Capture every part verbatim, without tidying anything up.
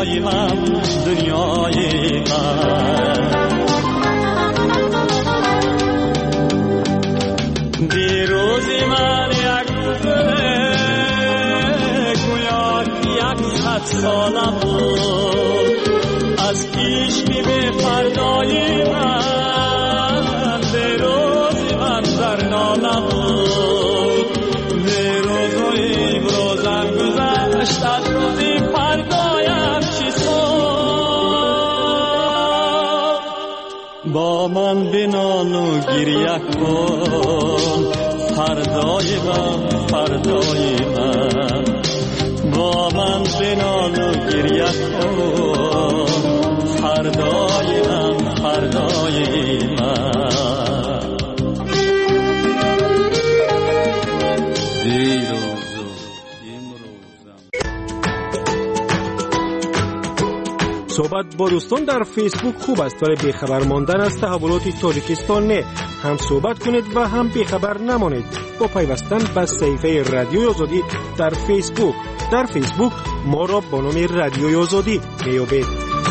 دنیای من دنیای من. دیروزی من یک روزه گویا یک صد سالم بود، از پیش می به فردای من دیروزی من در نالم بود. دیروزی بروزم گذشت از روزی فردایم چی شد. با من بنال و گریه کن فردای من فردای من. با من بنال و گریه کن فردای من فردای من. دیروز امروزم. صحبت با دوستان در فیسبوک خوب است ولی بیخبر ماندن از تحولات تاجیکستان نه. هم صحبت کنید و هم بیخبر نمانید با پیوستن به صفحه رادیوی آزادی در فیسبوک. در فیسبوک ما را با نام رادیوی آزادی میابید.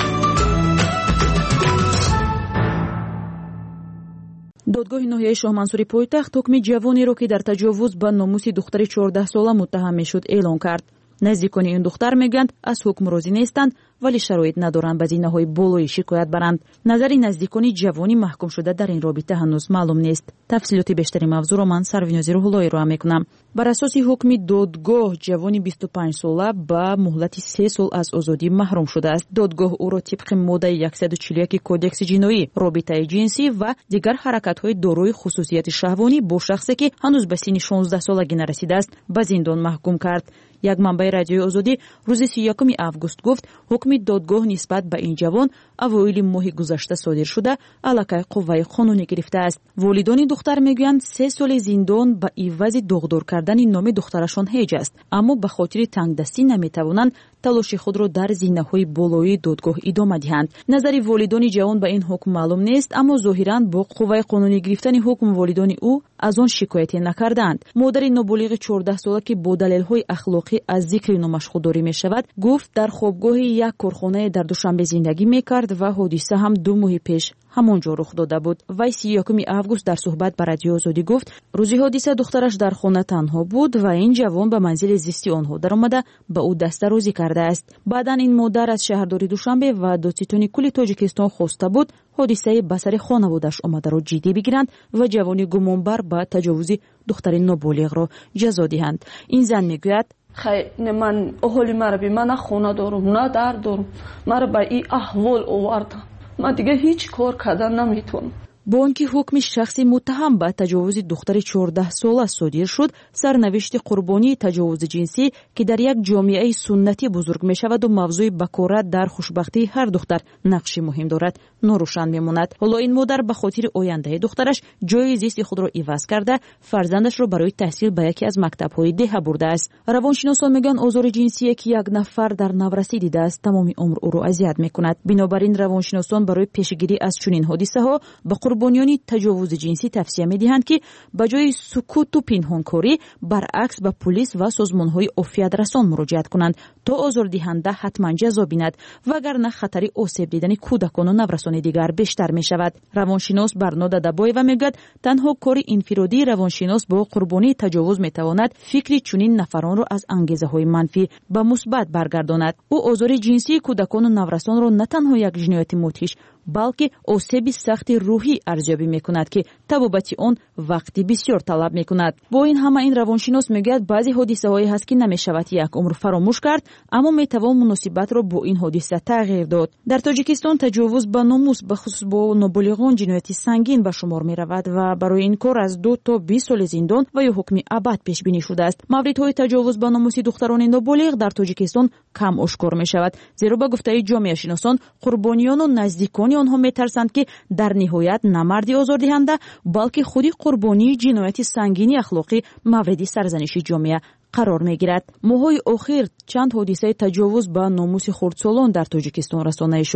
دادگاه ناحیه شاه منصوری پایتخت حکم جوانی را که در تجاوز به ناموس دختر چهارده ساله متهم میشد اعلام کرد. نزدیکان این دختر میگند از حکم راضی نیستند ولی شرایط ندارند به زینه‌های بالایی شکایت برند. نظر نزدیکان جوانی محکوم شده در این رابطه هنوز معلوم نیست. تفصیلات بیشتری موضوع را من سروینازی روح‌اللهی را میکنم. بر اساس حکم دادگاه جوانی بیست و پنج ساله با مهلت سه سال از آزادی محروم شده است. دادگاه او را طبق ماده صد و چهل و یک کودکس جنایی رابطه جنسی و دیگر حرکت‌های دارای خصوصیت شهوانی با شخصی که هنوز به سن شانزده سالگی نرسیده است به زندان محکوم کرد. یک منبع رادیوی آزادی روز سی و یکم آگوست گفت حکم دادگاه نسبت به این جوان اوایل ماه گذشته صادر شده علاقه قوه قانونی گرفته است. والدان دختر میگویند سه سال زندان به عوض داغدار کردن نام دخترشان هیچ است، اما به خاطر تنگدستی نمیتوانند تلاش خود را در زینه‌های بالای دادگاه ادامه دهند. نظر والدان جوان به این حکم معلوم نیست، اما ظاهراً با قوه قانونی گرفتن حکم والدان او از آن شکایتی نکردند. مادر نابالغ چهارده ساله که با دلایل‌های اخلاقی از ذکر نامش خودداری می‌شود گفت در خوابگاه یک کارخانه در دوشنبه زندگی می‌کرد و حادثه هم دو ماه پیش همانجا رخ داده بود. وی سی و یکم آگوست در صحبت با رادیو آزادی گفت روزی حادثه دخترش در خانه تنها بود و این جوان به منزل زیستی آنها درآمده به او دستاوردی کرده است. بعداً این مادر از شهرداری دوشنبه و دادستانی کل تاجیکستان خواسته بود حادثه به سر خانواده‌اش آمده را جدی بگیرند و جوانی گمانبر به تجاوز دختر نابالغ را جزا دهند. این زن میگوید خیلی من اهالی مرا بی من خونه دارم نه در دارم مرا به این احوال آوردن من دیگه هیچ کار کردن نمیتونم. با آنکه حکم شخصی متهم به تجاوز دختر چهارده ساله صادر شد، سرنوشت قربانی تجاوز جنسی که در یک جامعه سنتی بزرگ می شود و موضوع بکارت در خوشبختی هر دختر نقش مهم دارد ناروشن میماند. حالا این مادر به خاطر آینده دخترش جای زیست خود را عوض کرده فرزندش را برای تحصیل به یکی از مکتب‌های ده برده است. روانشناسان میگن آزار جنسی که یک نفر در نورسی دیده است تمام عمر او را اذیت میکند. بنابراین روانشناسان برای پیشگیری از چنین حادثه ها به قربانیان تجاوز جنسی توصیه می‌دهند که به جای سکوت و پنهانکاری برعکس به پلیس و سازمان‌های عافیت رسان مراجعت کنند تا آزاردهنده حتما جزا بیند وگرنه خطر آسیب دیدن کودکان و نورسان دیگر بیشتر می‌شود. روانشناس برنارد دبایو میگوید تنها کار انفرادی روانشناس با قربانی تجاوز می‌تواند فکری چنین نفران را از انگیزه‌های منفی به مثبت برگرداند. او آزار جنسی کودکان و نورسان را نه تنها یک جنایت مدهش بلکه آسیب سخت روحی ارزیابی میکند که تبابت آن وقتی بسیار طلب میکند. با این همه این روانشناس میگوید بعضی حادثه هایی هست که نمیشود یک عمر فراموش کرد اما میتوان مناسبت را با این حادثه تغییر داد. در تاجیکستان تجاوز به ناموس به خصوص با نابالغان جنایت سنگین به شمار میرود و برای این کار از دو تا بیست سال زندان و یا حکم ابد پیش بینی شده است. موردهای تجاوز به ناموس دختران نابالغ در تاجیکستان کم آشکار میشود، زیرا به گفته جامعه شناسان قربانیان و نزدیکان آنها میترسند که در نهایت نه مردی آزاردهنده بلکه خودی قربانی جنایت سنگینی اخلاقی مورد سرزنش جامعه قرار میگیرد. ماهای اخیر چند حادثه تجاوز به ناموس خردسالان در تاجیکستان رسانه شد.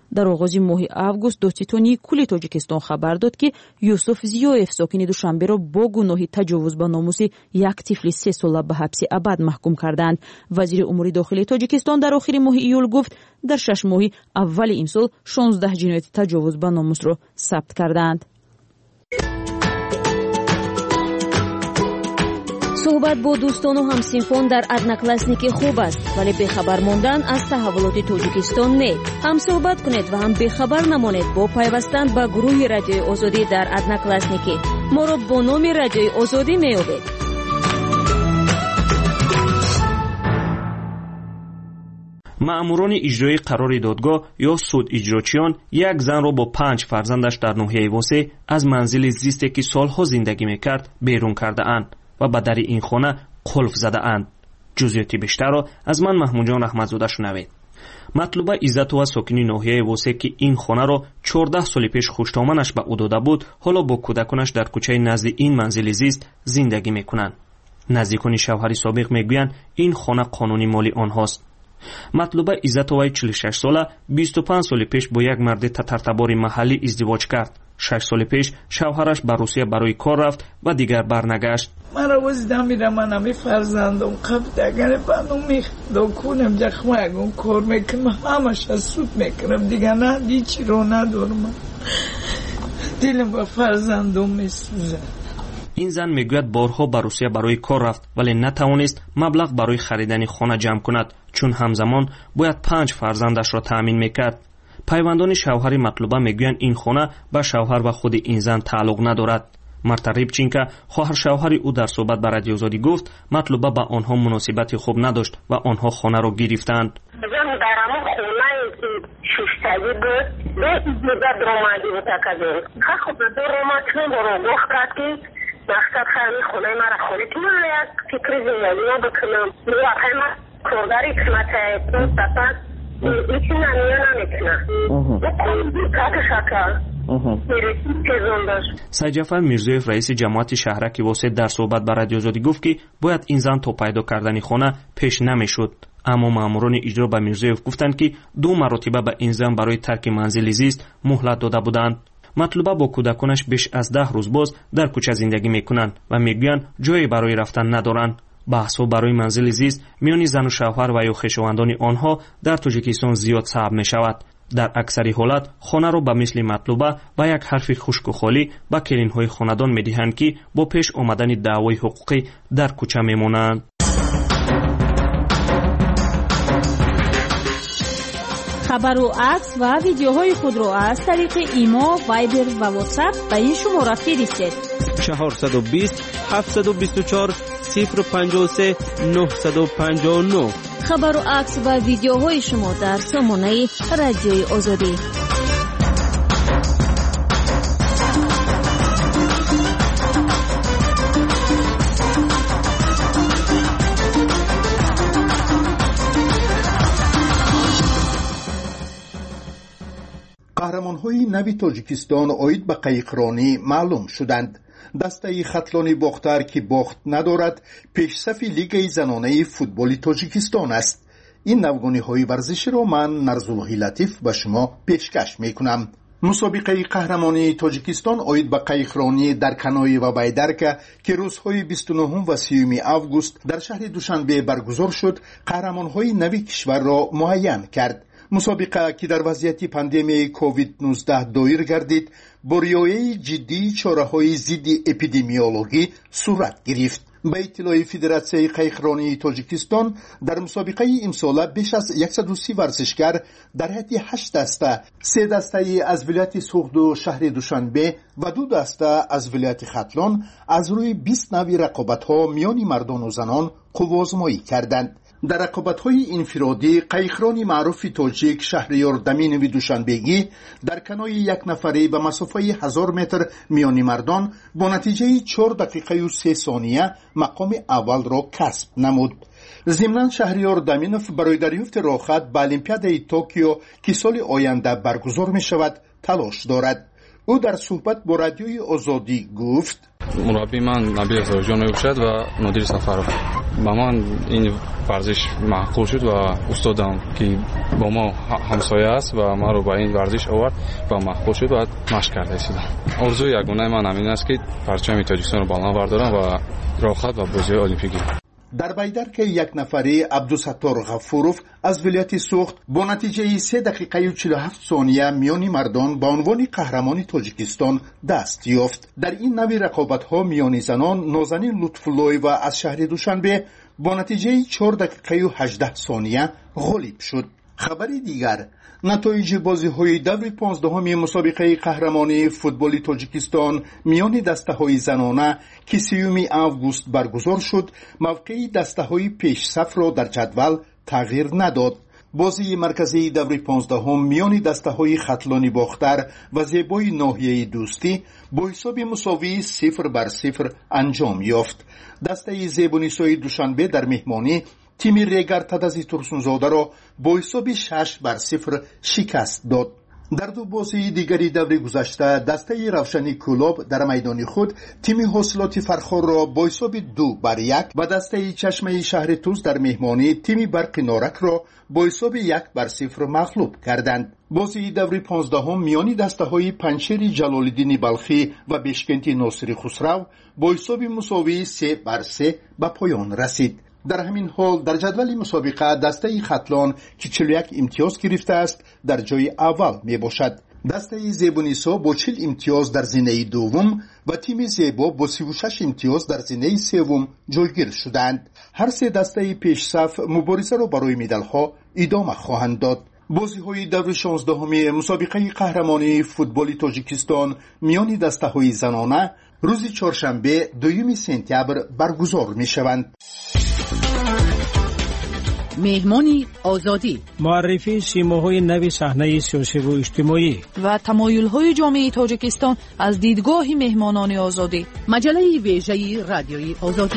дар оғози моҳи август доститони кулли Тоҷикистон хабар дод ки Юсуф Зиёев сокини Душанберо бо гуноҳи таҷовуз ба номуси як тифли се сола ба ҳабси абад маҳкум карданд. вазири умури дохилии Тоҷикистон дар охири моҳи июл гуфт дар шаш моҳи аввали имсол шонздаҳ ҷинояти таҷовуз ба номусро сабт карданд. суҳбат бо дӯстону ҳамсинфон дар одноклассники хуб аст, вале бехабар мондан аз таҳаввулоти Тоҷикистон не. ҳам суҳбат кунед ва ҳам бехабар намонед бо пайвастан ба гурӯҳи Радиои Озодӣ дар одноклассники. моро бо номи Радиои Озодӣ меёбед. маъмурони иҷроии қарори додгоҳ ё судиҷрочиён як занро бо панҷ фарзандаш дар ноҳияи восеъ аз манзили зисте ки солҳо зиндагӣ мекард берун кардаанд ва ба дари ин хона қулф задаанд. ҷузъиёти бештарро аз ман маҳмудҷон раҳматзода шунавед. матлуба иззатова сокини ноҳияи восеъ ки ин хонаро чордаҳ соли пеш хуштоманаш ба ӯ дода буд, ҳоло бо кӯдаконаш дар кӯчаи назди ин манзили зист зиндагӣ мекунанд. наздикони шавҳари собиқ мегӯянд ин хона қонунӣ моли онҳост. матлуба иззатоваи чилу шаш сола бисту панҷ соли пеш бо як марди татартабори маҳаллӣ издивоҷ кард. шаш соли пеш шавҳараш ба Русия барои кор рафт ва дигар барнагашт. мара воздам мираман ами фарзандам қабдагане бану михдокунем ҷахмаягон кор мекунам ҳамаша суд мекунам дига на ҳичиро надорам. дилам ба фарзандам месӯзад. ин зан мегӯяд борҳо ба Русия барои кор рафт, вале натавонист маблағ барои харидани хона ҷамъ кунад, чун ҳамзамон бояд панҷ фарзандашро таъмин мекард. пайвандони шавҳари матлуба мегӯянд ин хона ба шавҳар ва худи ин зан тааллуқ надорад. Марта Рибченко, хоҳаршавҳари ӯ дар суҳбат ба Радиои Озодӣ гуфт, матлуба ба онҳо муносибати хуб надошт ва онҳо хонаро гирифтанд. зан дар ҳамон хонае ки шиштагӣ буд бе иҷоза омадӣ мутакадем ха хуб доромад неборо гуфт кард ки мақсад хами хонаи мара холид ман як фикри зиндагиё бикунам вақаи ман коргари қисматае тасад ичина ниё наметина какашака Сайҷафар Мирзоев, раиси ҷамоати шаҳраки восеъ, дар суҳбат ба Радиои Озодӣ гуфт ки бояд ин зан то пайдо кардани хона пеш намешуд. аммо маъмурони иҷро ба Мирзоев гуфтанд ки ду маротиба ба ин зан барои тарки манзили зист муҳлат дода буданд. матлуба бо кӯдаконаш беш аз даҳ рӯз боз дар кӯча зиндагӣ мекунанд ва мегӯянд ҷое барои рафтан надоранд. баҳсҳо барои манзили зист миёни зану шавҳар ва ё хешовандони онҳо дар Тоҷикистон зиёд сабаб мешавад. дар аксари ҳолат хонаро ба мисли матлуба ба як ҳарфи хушку холӣ ба келинҳои хонадон медиҳанд ки бо пеш омадани даъвои ҳуқуқӣ дар кӯча мемонанд. хабару акс ва видеоҳои худро аз тариқи имо, вайбер ва ватсап ба ин шумора фиристед. чаҳорсаду бист ҳафтсаду бисту чор сифр панҷоҳу се нӯҳсаду панҷоҳу нӯ. хабару акс ва видеоҳои шумо дар сомонаи Радиои Озодӣ. қаҳрамонҳои нави Тоҷикистон оид ба қайиқронӣ маълум шуданд. дастаи хатлони бохтар ки бохт надорад, пешсафи лигаи занонаи футболи Тоҷикистон аст. ин навгониҳои варзиширо ман Нарзуллоҳи Латиф ба шумо пешкаш мекунам. мусобиқаи қаҳрамонии Тоҷикистон оид ба қайиқронӣ дар канои ва байдарка ки рӯзҳои бисту нӯҳум ва сеюми август дар шаҳри Душанбе баргузор шуд, қаҳрамонҳои нави кишварро муайян кард. мусобиқа ки дар вазъияти пандемияи ковид нуздаҳ доир гардид, бо риояи ҷиддии чораҳои зидди эпидемиологӣ сурат гирифт. ба иттилои Федератсияи қайиқронии Тоҷикистон, дар мусобиқаи имсола беш аз яксаду си варзишгар дар ҳайати ҳашт даста, се дастаи аз вилояти Суғду шаҳри Душанбе ва ду даста аз вилояти Хатлон аз рӯи бист нави рақобатҳо миёни мардону занон қуввозмоӣ карданд. дар рақобатҳои инфиродӣ қайиқрони маъруфи тоҷик Шаҳриёр Даминови Душанбегӣ дар канои якнафарӣ ба масофаи ҳазор метр миёни мардон бо натиҷаи чор дақиқаю се сония мақоми аввалро касб намуд. зимнан Шаҳриёр Даминов барои дарёфти роҳхат ба Олимпиадаи Токио ки соли оянда баргузор мешавад талош дорад. او در صحبت با رادیوی آزادی گفت مربی من نبیل زاویجان میباشد و مدیر سفر با من این ورزش معقول شد و استادم که با ما همسایه است و ما رو با این ورزش آورد و معقول شد و مشق کرده ایستادم. آرزوی یگانه من همین است که پرچم تاجیکستان رو بالا بردارم و راحت و بازی المپیکی. در بیدر که یک نفری عبدالستار غفوروف از ولایت سوخت با نتیجه سه دقیقه و چهل و هفت ثانیه میان مردان به عنوان قهرمان تاجیکستان دست یافت. در این نوع رقابت‌ها میان زنان نازنین لطف‌الله از شهر دوشنبه با نتیجه چهار دقیقه و هجده ثانیه غالب شد. خبری دیگر، نتایج بازی‌های دور پانزدهم مسابقه قهرمانی فوتبال تاجیکستان میان دسته‌های زنانه که سیوم آگوست برگزار شد، موقع دسته‌های پیش صف را در جدول تغییر نداد. بازی مرکزی دور پانزدهم میان دسته‌های خطلانی باختر و زیبای ناحیه دوستی با حساب مساوی صفر بر صفر انجام یافت. دسته زیبونیسای دوشنبه در مهمانی تیم ریگر تدازی ترسونزاده را با حساب شش بر صفر شکست داد. در دو بازی دیگری دور گذشته دسته روشنی کلوب در میدان خود تیم حاصلات فرخار را با حساب دو بر یک و دسته چشمه شهر توز در مهمانی تیم برق نارک را با حساب یک بر صفر مغلوب کردند. بازی دور پانزدهم میانی دسته های پنچیر جلالالدین بلخی و بشکنتی ناصری خسرو با حساب مساوی سه بر سه به پایان رسید. در همین حال در جدول مسابقه دسته خطلان که چهل و یک امتیاز گرفته است در جای اول می باشد. دسته زیبونیسا با چهل امتیاز در زینه دوم و تیم زیبا با سی و شش امتیاز در زینه سوم جایگیر شدند. هر سه دسته پیش صف مبارزه را برای مدال‌ها ادامه خواهند داد. بازی‌های دور شانزدهم مسابقه قهرمانی فوتبال تاجیکستان میان دسته‌های زنانه روز چهارشنبه دوم سپتامبر برگزار می‌شوند. مهمانی آزادی، معرفی سیماهای نوی صحنه سیاسی و اجتماعی و تمایل‌های جامعه تاجیکستان از دیدگاه مهمانان آزادی. مجله ویژه رادیوی آزادی.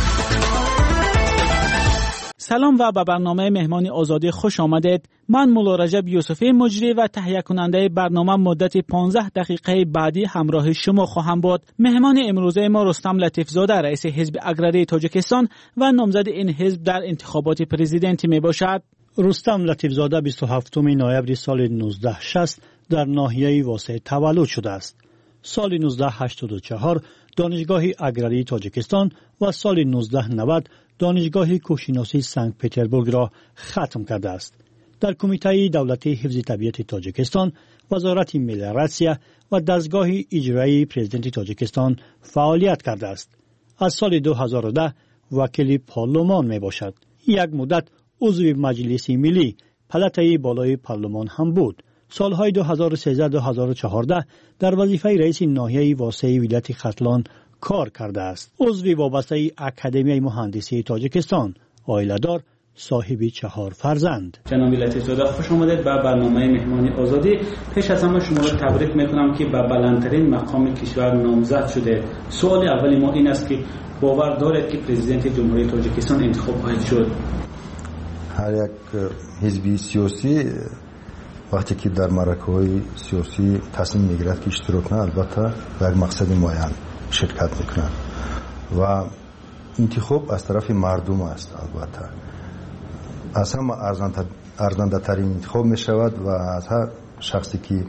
سلام و به برنامه مهمان آزادی خوش آمدید. من مولا رجب یوسفی مجری و تهیه کننده برنامه مدت پانزده دقیقه بعدی همراه شما خواهم بود. مهمان امروزه ما رستم لطیفزاده رئیس حزب اگراری تاجیکستان و نامزد این حزب در انتخابات پرزیدنتی می باشد. رستم لطیفزاده بیست و هفتم نوامبر سال نوزده شصت در ناحیه واسه تولد شده است. سال نوزده هشتاد و چهار دانشگاه اگراری تاجیکستان و سال نوزده نود دانشگاه کوهشناسی سنت پترزبورگ را ختم کرده است. در کمیته دولتی حفظ طبیعت تاجیکستان، وزارت ملیراسیا و دستگاه اجرایی پرزیدنت تاجیکستان فعالیت کرده است. از سال دو هزار و ده وکیل پارلمان می باشد. یک مدت عضو مجلس ملی پلاتای بالای پارلمان هم بود. سالهای دو هزار و سیزده تا دو هزار و چهارده در وظیفه رئیس ناحیه واسع ولایت ختلان کار کرده است. عضو وابسته اکادمی مهندسی تاجیکستان، عائله‌دار، صاحب چهار فرزند. جناب لطیفزاده خوش آمدید به برنامه مهمانی آزادی. پیش از همه شما را تبریک میکنم که به بلندترین مقام کشور نامزد شده. سوال اولی ما این است که باور دارید که پرزیدنت جمهوری تاجیکستان انتخاب خواهد شد؟ هر یک حزبی سیاسی وقتی که در معرکه‌های سیاسی تصمیم میگیرد که اشتراک نه، البته در مقصد معین شرکت میکنند و انتخاب از طرف مردم است. البته از هم ارزنده ترین انتخاب می شود و از هر شخصی که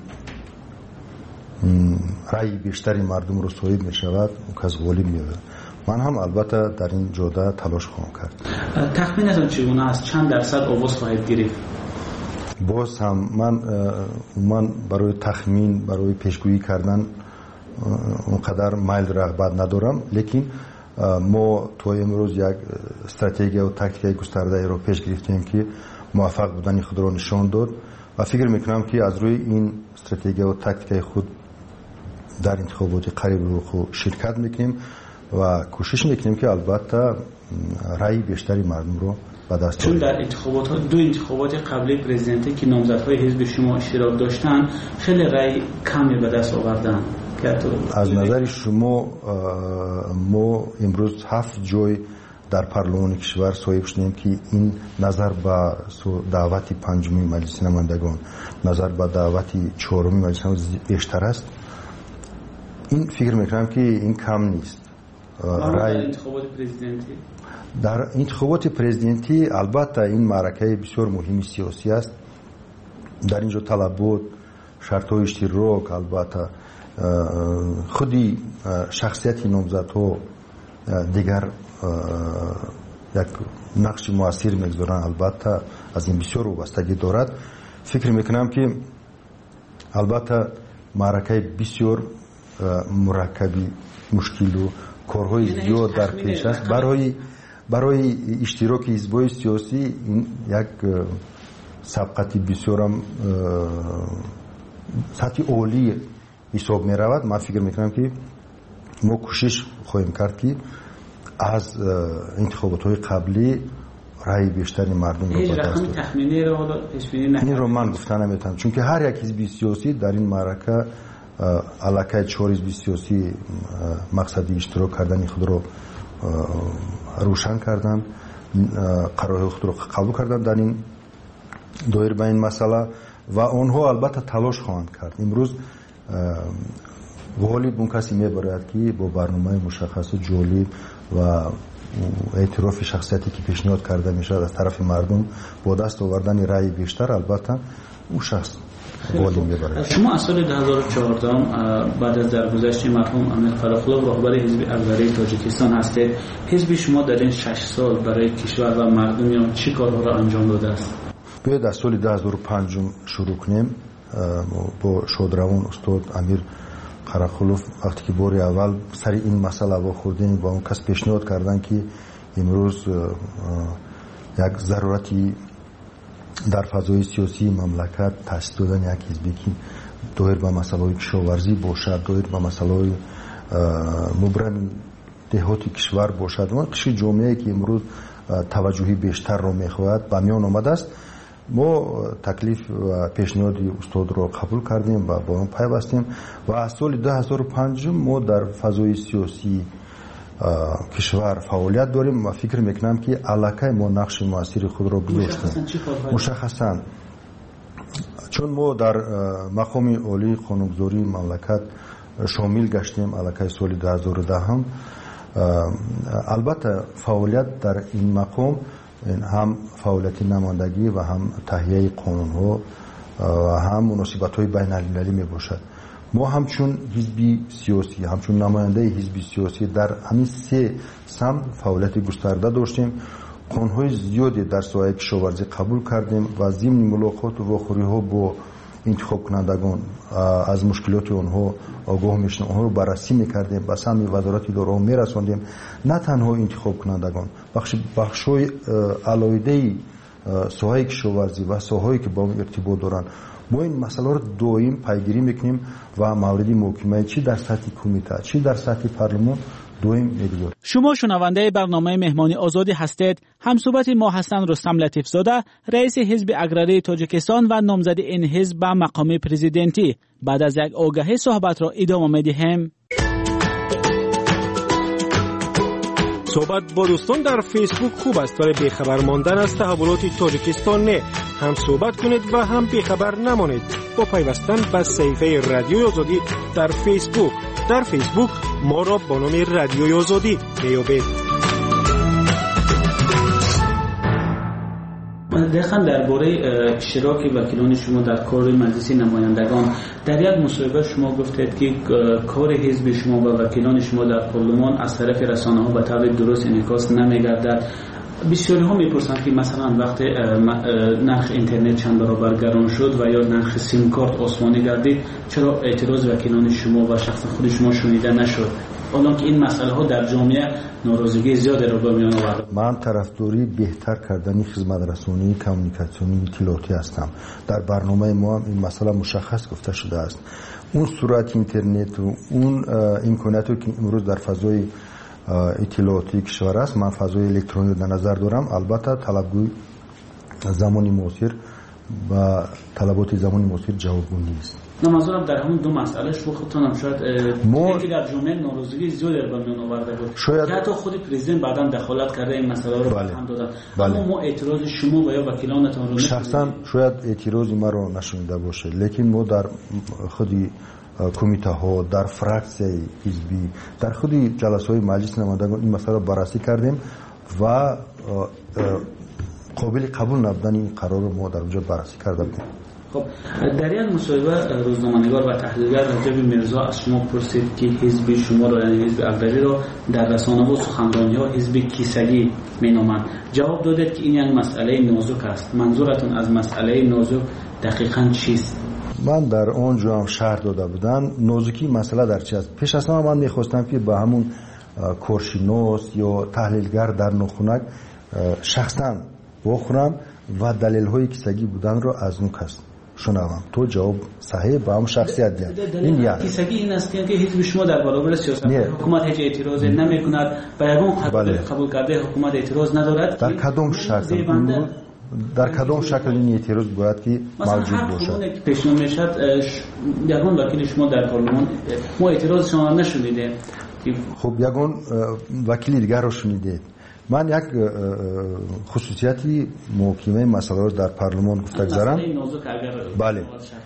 رأی بیشتری مردم رو صاحب می شود او کس غالب می شود. من هم البته در این جوده تلاش خواهم کرد. تخمینتون چگونه است؟ چند درصد آواز خواهید گرفت؟ باز هم من من برای تخمین، برای پیشگویی کردن اونقدر میل رغبت ندارم، لیکن ما تو امروز یک استراتژی و تاکتیک گسترده رو پیش گرفتیم که موفق بودن خود را نشان داد و فکر میکنم که از روی این استراتژی و تاکتیک خود در انتخابات قریب رو خود شرکت میکنیم و کوشش میکنیم که البته رأی بیشتری مردم رو به دست چون در انتخابات دو انتخابات قبلی پرزیدنتی که نامزدهای حزب شما اشتراک داشتن خیلی رأی کمی به دست آوردن. از نظر شما ما امروز هفت جای در پارلمان کشور صاحب شدیم که این نظر به دعوت پنجمی مجلس نمایندگان، نظر به دعوت چهارمی مجلس بیشتر است این فکر میکنم که این کم نیست. رای انتخابات پرزیدنتی در انتخابات پرزیدنتی البته این معرکه بسیار مهمی سیاسی است. در اینجا طلبات، شرط‌های اشتراک، البته خودی شخصیت نامزدها دیگر یک نقش موثر میگذارند. البته از این بسیار وابستگی دارد. فکر میکنم که البته معرکه بسیار مرکبی، مشکل و کارهای زیاد در پیش است. برای برای اشتراک حزب‌های سیاسی این یک سبقتی بسیار هم سطح عالی حساب می رود. من فکر میکنم که ما کوشش خواهیم کرد که از انتخابات های قبلی رای بیشتری مردم رو هیچ به دست رقم تخمینی رو حالا پیش بینی نکنید. این رو من گفتن نمیتونم، چون که هر یک حزب سیاسی در این معرکه علاقه چهار حزب سیاسی مقصد اشتراک کردن خود رو روشن کردن، قرارهای خود رو قبول کردن در این دایر به این مسئله و آنها البته تلاش خواهند کرد. امروز غالب اون کسی میبرد که با برنامه مشخص و جالب و اعتراف شخصیتی که پیشنهاد کرده میشه از طرف مردم با دست آوردن رأی بیشتر، البته اون شخص غالب میبرد. شما از سال دو هزار و چهارده بعد از درگذشت مرحوم امیر فراخلو راهبر حزب اقراری تاجیکستان هستید. حزب شما در این شش سال برای کشور و مردم چه کارها را انجام داده است؟ باید از سال دو هزار و پنج شروع کنیم. با شادروان استاد امیر قراخلوف وقتی که بار اول سر این مسئله وا خوردیم با اون کس پیشنهاد کردن که امروز یک ضرورتی در فضای سیاسی مملکت تأسیس دادن یک حزبی که دایر به مسئله کشاورزی باشد، دایر به مسئله مبرم دهات کشور باشد، اون قشر جامعه که امروز توجهی بیشتر رو میخواهد به میان آمده است. ما تکلیف و پیشنهاد استاد رو قبول کردیم و با اون پیوستیم و از سال دو هزار و پنج ما در فضای سیاسی کشور فعالیت داریم و فکر میکنم که علاقه ما نقش موثر خود را گذاشتیم. مشخصا چون ما در مقام عالی قانونگذاری مملکت شامل گشتیم علاقه سال دو هزار و ده هم، البته فعالیت در این مقام هم فعالیت نمایندگی و هم تهیه قانون ها و هم مناسبت های بین المللی می باشد. ما همچون حزبی سیاسی، همچون نماینده حزبی سیاسی در همین سه سمت فعالیت گسترده داشتیم. قانون های زیادی در ساحه کشاورزی قبول کردیم و ضمن ملاقات و واخوری ها با انتخاب کنندگان از مشکلات آنها آگاه میشدیم، آنها رو بررسی میکردیم، به سمت وزارت دارایی میرساندیم. نه تنها انتخاب کنندگان، بخش بخشای علایده ساحه کشاورزی و ساحه‌ای که با اون ارتباط دارن، ما این مسئله رو دائم پیگیری میکنیم و مورد محاکمه چی در سطح کمیته چی در سطح پارلمان دائم میگذاریم. شما شنونده برنامه مهمانی آزادی هستید. همصحبت ما حسن رستم لطیف زاده، رئیس حزب اقراری تاجیکستان و نامزد این حزب به مقام پرزیدنتی. بعد از یک آگهی صحبت را ادامه میدیم. صحبت با دوستان در فیسبوک خوب است ولی بیخبر ماندن از تحولات تاجیکستان نه. هم صحبت کنید و هم بیخبر نمانید با پیوستن به صفحه رادیوی آزادی در فیسبوک. در فیسبوک ما را با نام رادیوی آزادی میابید. دقیقاً درباره اشتراک وکیلان شما در کار مجلس نمایندگان در یک مصاحبه شما گفتید که کار حزب شما و وکیلان شما در پارلمان از طرف رسانه‌ها به طور درست انعکاس نمی‌گردد. بسیاری ها میپرسند که مثلا وقتی نرخ اینترنت چند برابر گران شد و یا نرخ سیم کارت آسمانی گردید چرا اعتراض وکیلان شما و شخص خود شما شنیده نشد؟ حالا که این مسئله ها در جامعه ناراضگی زیادی را به میان آورد. من طرفداری بهتر کردن خدمت رسانی کمیونیکاسیونی اطلاعاتی هستم. در برنامه ما هم این مسئله مشخص گفته شده است. اون سرعت اینترنت و اون امکاناتی که امروز در فضای اطلاعاتی کشور است، من فضای الکترونیک در نظر دارم. البته طلبگوی زمانی معاصر و طلبات زمانی معاصر جوابگو نیست. نه منظورم در همون دو مسئله شما خودتون هم شاید ما... که در جامعه ناراضگی زیادی به میان آورده بود شاید... که حتی خود پرزیدنت بعداً دخالت کرده این مسئله رو بله. هم دادن. بله. اما ما اعتراض شما و یا وکیلانتون رو شخصا شاید اعتراضی ما رو نشونده باشه، لیکن ما در خودی کمیته ها، در فراکسیون حزبی، در خود جلسه های مجلس نمایندگان این مسئله بررسی کردیم و قابل قبول نبودن این قرار رو ما در اونجا بررسی کرده بودیم. خب در یک مصاحبه روزنامه‌نگار و تحلیلگر راجب میرزا از شما پرسید که حزب شما را یعنی حزب اکبری را در رسانه و سخنرانی‌ها حزب کیسگی مینامند. جواب دادید که این یک مسئله نازک است. منظورتون از مسئله نازک دقیقاً چیست؟ من در اونجا هم شرح داده بودم نازکی مسئله در چی است. پیش از همه من می‌خواستم که به همون کورشینوس یا تحلیلگر در نخونک شخصاً بخورم و دلیل‌های کیسگی بودن رو از نو کس شنوم. تو جواب صحیح با هم شخصیت دید. این یعنی کیسگی این است که حزب شما در برابر سیاست حکومت هیچ اعتراض نمی‌کند و یگان قبول کرده حکومت اعتراض ندارد. در کدام شکل در کدام شکل این اعتراض باید که موجود باشد؟ مثلا که پیشنهاد میشد یگان وکیل شما در پارلمان ما اعتراض شما نشنیده. خب یگان وکیل دیگر رو شنیدید. من یک خصوصیتی محکمه مسئله رو در پارلمان گفته گذارم. بله.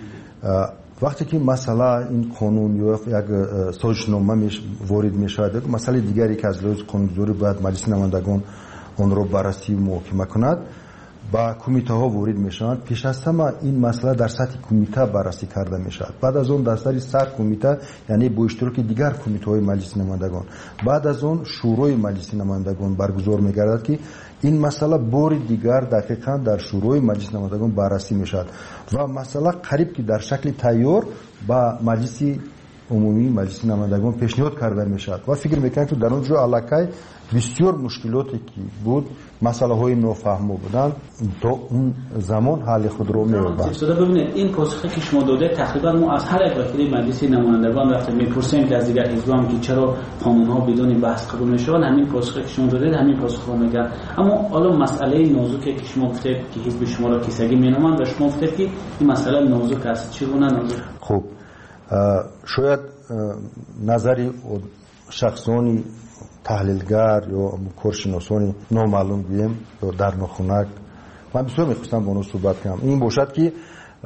وقتی که مسئله این قانون یا یک سازشنامه وارد می شود، مسئله دیگری که از لحاظ قانونگذاری باید مجلس نمایندگان اون رو بررسی و محاکمه کند، با کمیته ها وارد می شوند. پیش از همه این مسئله در سطح کمیته بررسی کرده می شود. بعد از اون در سطح سر کمیته یعنی با اشتراک دیگر کمیته های مجلس نمایندگان، بعد از اون شورای مجلس نمایندگان برگزار می گردد که این مسئله بار دیگر دقیقاً در شورای مجلس نمایندگان بررسی می شود و مسئله قریب که در شکل تیار با مجلس عمومی مجلس نمایندگان پیشنهاد کرده می شود و فکر میکنم که در اونجا علاقه بسیار مشکلاتی که بود، مسئله های نافهمو بودن، تا اون زمان حل خود رو می‌یابد. ببینید این پاسخی که شما داده تقریبا ما از هر یک وکیل مجلس نمایندگان رفتیم میپرسیم که از دیگر حزب‌ها هم که چرا قانون‌ها بدون بحث قبول میشوند، همین پاسخی که شما دادید همین پاسخ رو میگن. اما حالا مسئله نازکی که شما گفتید که حزب شما را کیسگی مینامند و شما گفتید که این مسئله نازک است، چگونه نازک؟ خب شاید نظری شخصانی تحلیلگر یا کورشناسانی نامعلوم بیم در نخونک من بسیار میخواستم با اونو صحبت کنم. این باشد که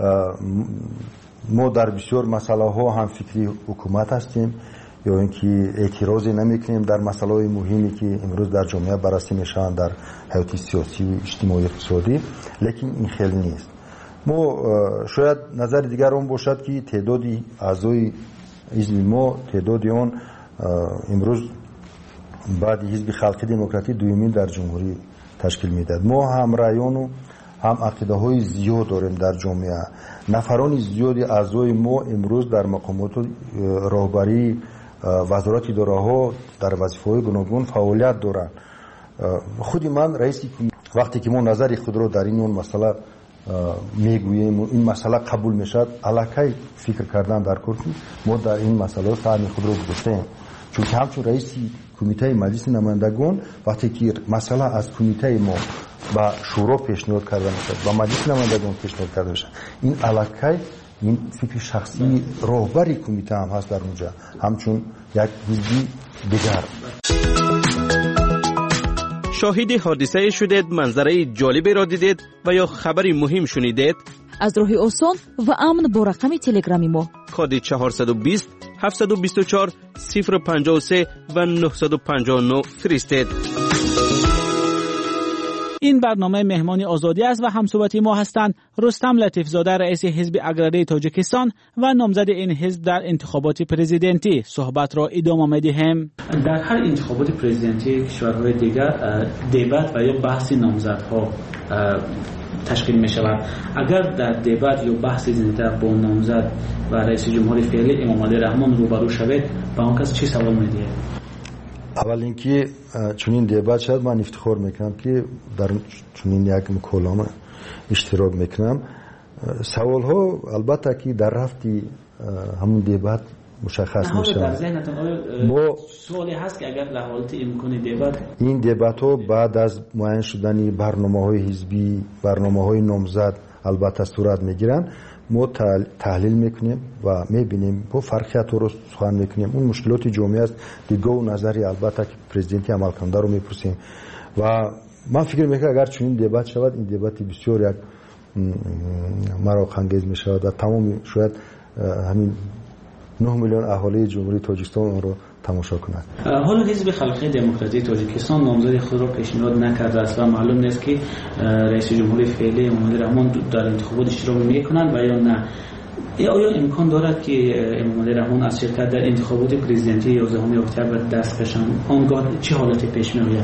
ما در بسیار مسئله ها هم فکری حکومت هستیم یا اینکه اعتراضی نمیکنیم در مسئله های مهمی که امروز در جامعه بررسی میشن در حیات سیاسی و اجتماعی اقتصادی، لیکن این خیلی نیست. ما شاید نظر دیگر اون باشد که تعدادی اعضای حزب ما تعدادی اون امروز بعد حزب خلق دموکراتی دومین در جمهوری تشکیل میداد. ما هم رایان و هم عقیده های زیاد داریم در جامعه. نفران زیادی اعضای ما امروز در مقامات راهبری وزارت اداره ها در وظیفه های گوناگون فعالیت دارند. خودی من رئیسی وقتی که ما نظری خود رو در این اون مسئله میگوییم و این مسئله قبول میشد، علاقه فکر کردن در کردیم ما در این مسئله فهم خود رو گذاشتیم. چون که همچون رئیسی کمیته مجلس نمایندگان وقتی که مسئله از کمیته ما با شورا پیشنهاد کرده میشد و مجلس نمایندگان پیشنهاد کرده میشد، این علاقه این فکر شخصی راهبری کمیته هم هست در اونجا همچون یک حزبی دیگر. شاهد حادثه شدید، منظره جالبی را دیدید و یا خبری مهم شنیدید؟ از راه آسان و امن با رقم تلگرامی ما کد چهارصد و بیست هفتصد و بیست و چهار صفر پنجاه و سه و نهصد و پنجاه و نه فرستید. این برنامه مهمانی آزادی است و همصحبتی ما هستند رستم لطیفزاده رئیس حزب اکبری تاجیکستان و نامزد این حزب در انتخابات پرزیدنتی. صحبت را ادامه می‌دهیم. در هر انتخابات پرزیدنتی کشورهای دیگر دیبات و یا بحث نامزدها تشکیل می شود. اگر در دیبات یا بحث زنده با نامزد و رئیس جمهور فعلی امام علی رحمان روبرو شوید با اون کس چی سوال می‌دهید؟ اول اینکه چنین دیبات شد من افتخار میکنم که در چنین یک مکالمه اشتراک میکنم. سوال ها البته که در رفتی همون دیبات مشخص میشه. در ذهنتون آیا سوالی هست که اگر در حالت امکان دیبات این دیبات ها بعد از معین شدن برنامه های حزبی برنامه های نامزد البته صورت میگیرن، ما تحلیل میکنیم و میبینیم با فرقیت رو سخن میکنیم. اون مشکلات جامعه است دیگه و نظری البته که پرزیدنتی عمل کننده رو میپرسیم و من فکر میکنم اگر چنین دیبات شود این دیباتی بسیار یک مراق انگیز میشود و تمام شاید همین نه میلیون اهالی جمهوری تاجیکستان اون رو تماشا کنند. حالا حزب خلق دموکراسی تاجیکستان نامزد خود را پیشنهاد نکرده است و معلوم نیست که رئیس جمهور فعلی امامالی رحمان در انتخابات اشتراک میکنند و یا نه. آیا امکان دارد که امامالی رحمان از شرکت در انتخابات پرزیدنتی یازدهم اکتبر دست کشند؟ آنگاه چه حالتی پیش میآید؟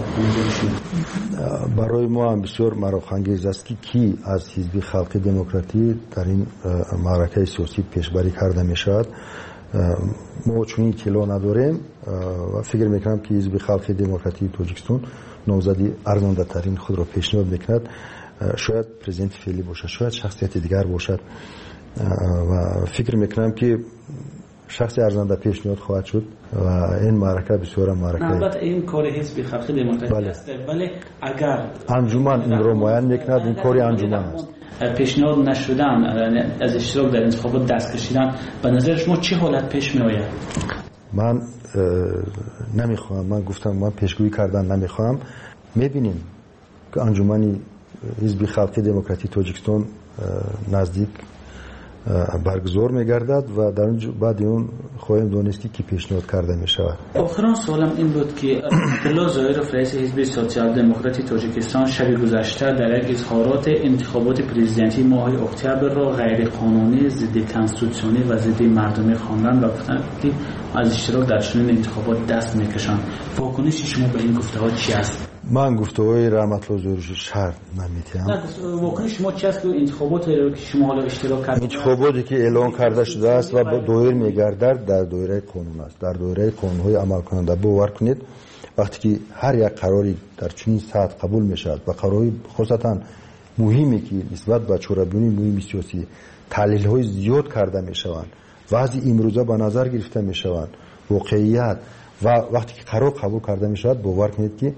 برای ما هم بسیار مراخانگیز است که کی از حزب خلق دموکراتی در این معرکه سیاسی پیشبری کرده می شود. ما چون این اطلاع نداریم و فکر میکنم که حزب خلق دموکراتی تاجیکستان نامزدی ارزنده ترین خود را پیشنهاد میکند. شاید پرزیدنت فعلی باشد، شاید شخصیت دیگر باشد و فکر میکنم که شخصی ارزنده پیشنهاد خواهد شد و این معرکه بسیار معرکه البته این کار حزب خلق دموکراتی بله. است، ولی اگر انجمن این رو معین میکند این کاری انجمن است. پیشنهاد نشدن از اشتراک در انتخابات دست کشیدن به نظر شما چه حالت پیش می آید؟ من نمیخوام، من گفتم من پیشگویی کردن نمیخوام. میبینیم که انجمن حزب خلق دموکراتی تاجیکستان نزدیک برگزار میگردد و در اون بعد اون خواهیم دانستی که پیشنهاد کرده می شود. آخرین سوالم این بود که عبدالله ظاهرов رئیس حزب سوسیال دموکراتی تاجیکستان شب گذشته در یک اظهارات انتخابات پرزیدنتی ماه اکتبر را غیر قانونی، ضد کنستیتوسیونی و ضد مردمی خواندند و گفتند که از اشتراک در چنین انتخابات دست میکشند. واکنش شما به این گفته‌ها چی است؟ من گفته‌های رحمت الله ظاهری شرط نمی‌تونم. نه واکنش شما چی است که انتخابات که شما حالا اشتراک کردید؟ انتخاباتی که اعلان کرده شده است و با دایر می‌گردد در دایره قانون است. در دایره قانون‌های عمل کننده باور کنید وقتی که هر یک قراری در چنین سطح قبول می‌شود و قراری خاصتاً مهمی که نسبت به چهره‌بینی مهم سیاسی تحلیل‌های زیاد کرده می‌شوند، وضع امروزه به نظر گرفته می‌شوند، واقعیت و وقتی که قرار قبول کرده می‌شود باور کنید که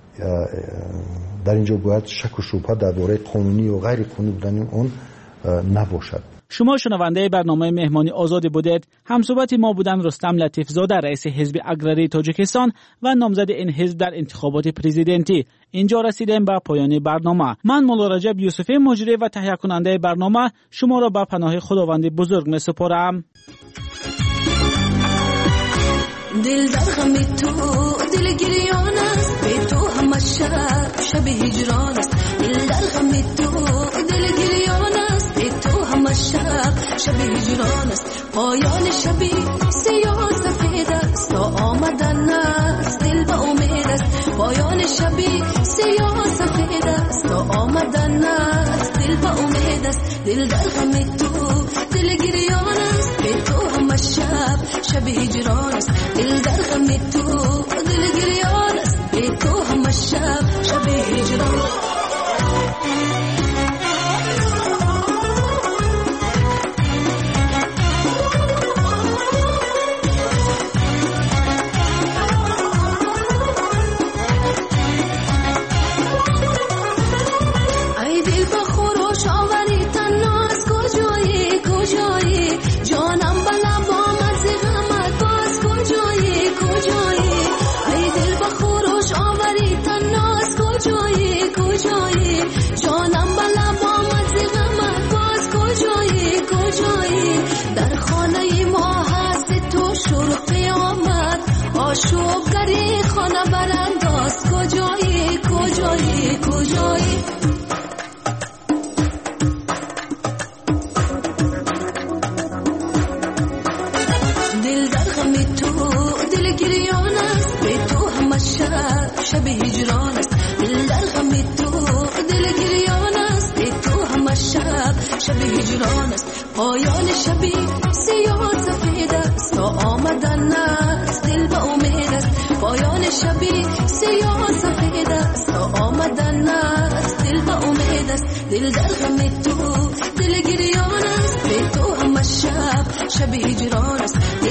در اینجا باید شک و شبهه درباره قانونی و غیر قانونی بودن اون نباشد. شما شنونده برنامه مهمانی آزادی بودید. همصحبت ما بودن رستم لطیف زاده رئیس حزب اگراری تاجیکستان و نامزد این حزب در انتخابات پرزیدنتی. اینجا رسیدیم به پایان برنامه. من مولا رجب یوسفی مجری و تهیه کننده برنامه شما را به پناه خداوند بزرگ می سپارم. دل در غم تو دل گریان است، به تو همه شب شب هجران است. دل در غم تو دل گریان است، به تو همه شب شب هجران است. پایان شبی سیاه سفید است، تا آمدن است دل به امید است. پایان شبی سیاه سفید است، تا آمدن است دل به امید است. دل در غم تو دل گریان است، به تو همه شب شب هجران است. دل در غم تو دل گریان است، به تو همه شب شب هجران است. ای دل با خروش آوری تنها از کجایی کجایی، جانم بلا با مز غمت باز کجایی کجایی. ای دل با خروش آوری تنها از کجایی کجایی، جانم بلا با مز غمت باز کجایی کجایی. در خانه ما هست تو شروع قیامت، آشوبگری خانه برانداز کجایی کجایی کجایی. دل در غم تو دل گریان است، به تو همه شب شب هجران است. دل در غم تو دل گریان است، به تو همه شب شب هجران است. پایان شبی سیاه سفید است، تا آمدن است دل به امید است. پایان شبی سیاه سفید است، تا آمدن است دل به امید است. دل در غم تو دل گریان است، به تو همه شب شب هجران است.